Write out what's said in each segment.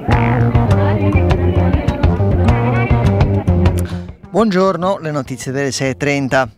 Buongiorno, le notizie delle 6:30.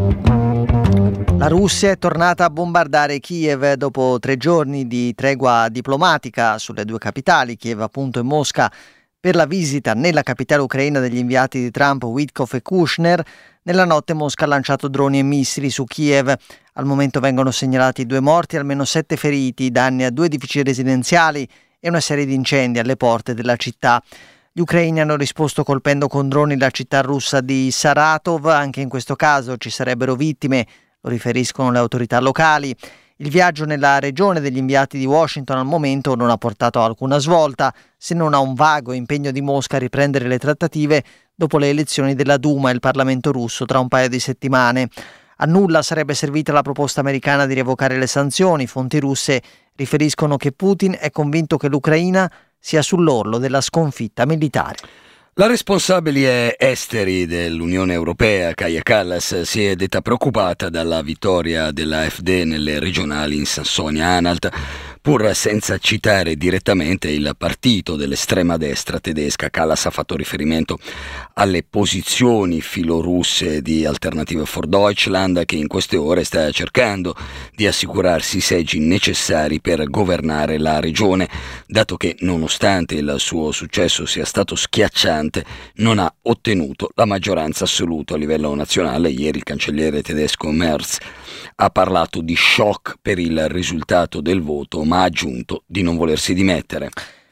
La Russia è tornata a bombardare Kiev dopo 3 giorni di tregua diplomatica sulle due capitali, Kiev appunto e Mosca, per la visita nella capitale ucraina degli inviati di Trump, Witkoff e Kushner. Nella notte Mosca ha lanciato droni e missili su Kiev. Al momento vengono segnalati 2 morti e almeno 7 feriti, danni a 2 edifici residenziali e una serie di incendi alle porte della città. Gli ucraini hanno risposto colpendo con droni la città russa di Saratov. Anche in questo caso ci sarebbero vittime, lo riferiscono le autorità locali. Il viaggio nella regione degli inviati di Washington al momento non ha portato a alcuna svolta, se non a un vago impegno di Mosca a riprendere le trattative dopo le elezioni della Duma e il Parlamento russo tra un paio di settimane. A nulla sarebbe servita la proposta americana di revocare le sanzioni. Fonti russe riferiscono che Putin è convinto che l'Ucraina sia sull'orlo della sconfitta militare. La responsabile esteri dell'Unione Europea, Kaja Kallas, si è detta preoccupata dalla vittoria dell'AfD nelle regionali in Sassonia-Anhalt, pur senza citare direttamente il partito dell'estrema destra tedesca. Kallas ha fatto riferimento alle posizioni filorusse di Alternative for Deutschland, che in queste ore sta cercando di assicurarsi i seggi necessari per governare la regione, dato che, nonostante il suo successo sia stato schiacciante, non ha ottenuto la maggioranza assoluta a livello nazionale. Ieri il cancelliere tedesco Merz ha parlato di shock per il risultato del voto, ma ha aggiunto di non volersi dimettere.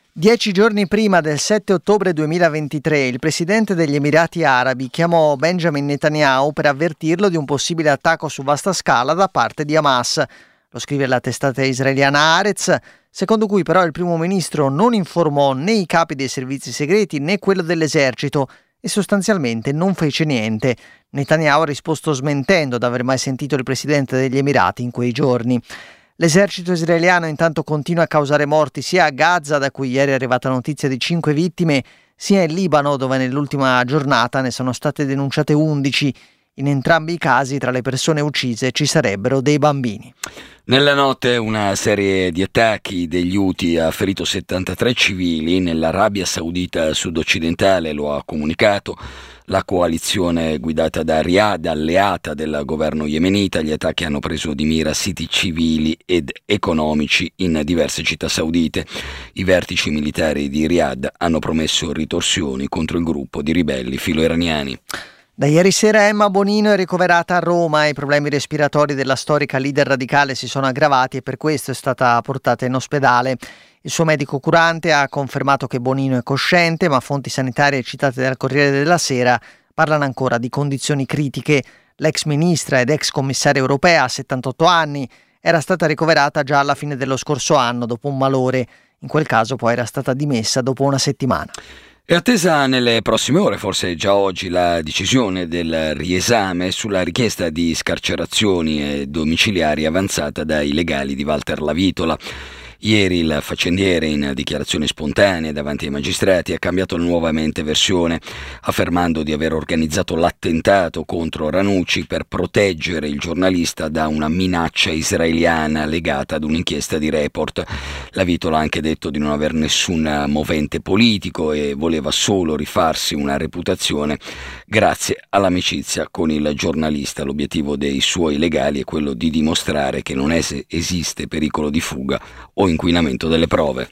10 giorni prima del 7 ottobre 2023, il presidente degli Emirati Arabi chiamò Benjamin Netanyahu per avvertirlo di un possibile attacco su vasta scala da parte di Hamas. Lo scrive la testata israeliana Haaretz, secondo cui però il primo ministro non informò né i capi dei servizi segreti né quello dell'esercito e sostanzialmente non fece niente. Netanyahu ha risposto smentendo di aver mai sentito il presidente degli Emirati in quei giorni. L'esercito israeliano intanto continua a causare morti sia a Gaza, da cui ieri è arrivata notizia di 5 vittime, sia in Libano, dove nell'ultima giornata ne sono state denunciate 11. In entrambi i casi tra le persone uccise ci sarebbero dei bambini. Nella notte una serie di attacchi degli Houthi ha ferito 73 civili nell'Arabia Saudita sud-occidentale, lo ha comunicato la coalizione guidata da Riyadh, alleata del governo yemenita. Gli attacchi hanno preso di mira siti civili ed economici in diverse città saudite. I vertici militari di Riyadh hanno promesso ritorsioni contro il gruppo di ribelli filo-iraniani. Da ieri sera Emma Bonino è ricoverata a Roma. I problemi respiratori della storica leader radicale si sono aggravati e per questo è stata portata in ospedale. Il suo medico curante ha confermato che Bonino è cosciente, ma fonti sanitarie citate dal Corriere della Sera parlano ancora di condizioni critiche. L'ex ministra ed ex commissaria europea, a 78 anni, era stata ricoverata già alla fine dello scorso anno dopo un malore. In quel caso poi era stata dimessa dopo una settimana. È attesa nelle prossime ore, forse già oggi, la decisione del riesame sulla richiesta di scarcerazioni domiciliari avanzata dai legali di Walter Lavitola. Ieri il faccendiere, in dichiarazione spontanea davanti ai magistrati, ha cambiato nuovamente versione, affermando di aver organizzato l'attentato contro Ranucci per proteggere il giornalista da una minaccia israeliana legata ad un'inchiesta di Report. Lavitola ha anche detto di non aver nessun movente politico e voleva solo rifarsi una reputazione grazie all'amicizia con il giornalista. L'obiettivo dei suoi legali è quello di dimostrare che non esiste pericolo di fuga o inquinamento delle prove.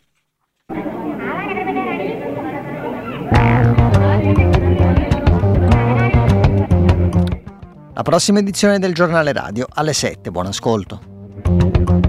La prossima edizione del Giornale Radio alle 7. Buon ascolto.